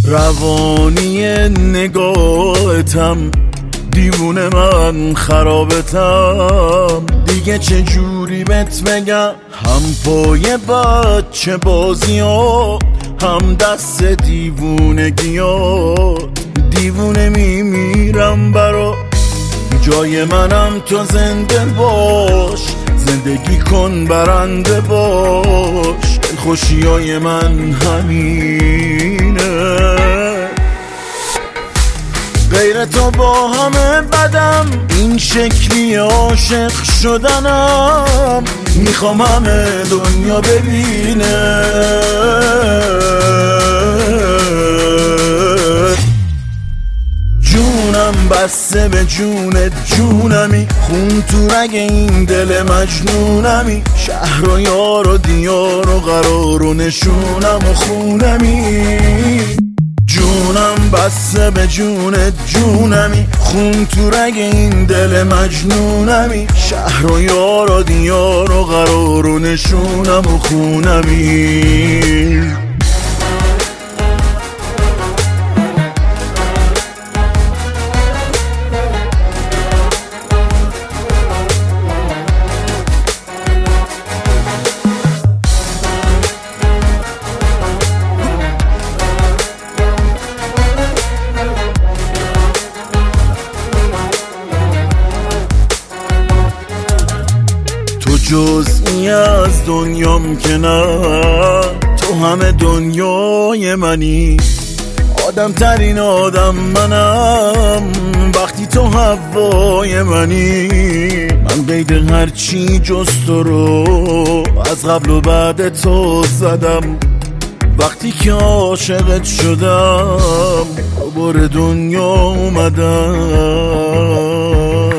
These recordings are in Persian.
روانی نگاهتم، دیوونه من خرابتم. دیگه چه جوری بهت بگم، هم پای بچه بازیات، هم دست دیوونگیات. دیوونه میمیرم برا، جای منم تو زنده باش. زندگی کن برنده باش، خوشیای من همینه. غیر تو با همه بدم، این شکلی عاشق شدنم. میخوام همه دنیا ببینه جونم بسته به جونت جونمی. خون تو رگ این دل مجنونمی. شهر و یار و دیار و قرار و نشونم و خونمی. جونم بسته به جونت جونمی. خون تو رگ این دل مجنونمی. شهر و یار و دیار و قرار و نشونم و خونمی. جزئی از دنیام که نه، تو همه دنیای منی. آدم ترین آدم منم وقتی تو هوای منی. من قید هرچی جز تو رو از قبل و بعد تو زدم. وقتی که عاشقت شدم دوباره دنیا اومدم.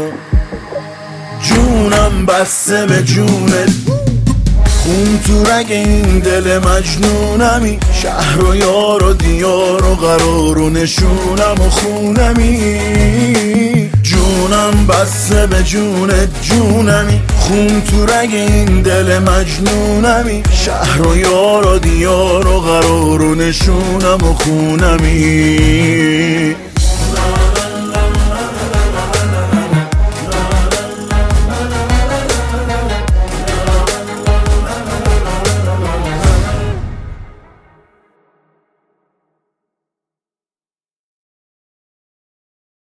جونم بسته به جونت، خون تو رگ این دل مجنونمی. شهر و یار و دیار و قرار و نشونم و خونمی. جونم بسته به جونت جونمی. خون تو رگ این دل مجنونمی. شهر و یار و دیار و قرار و نشونم و خونمی.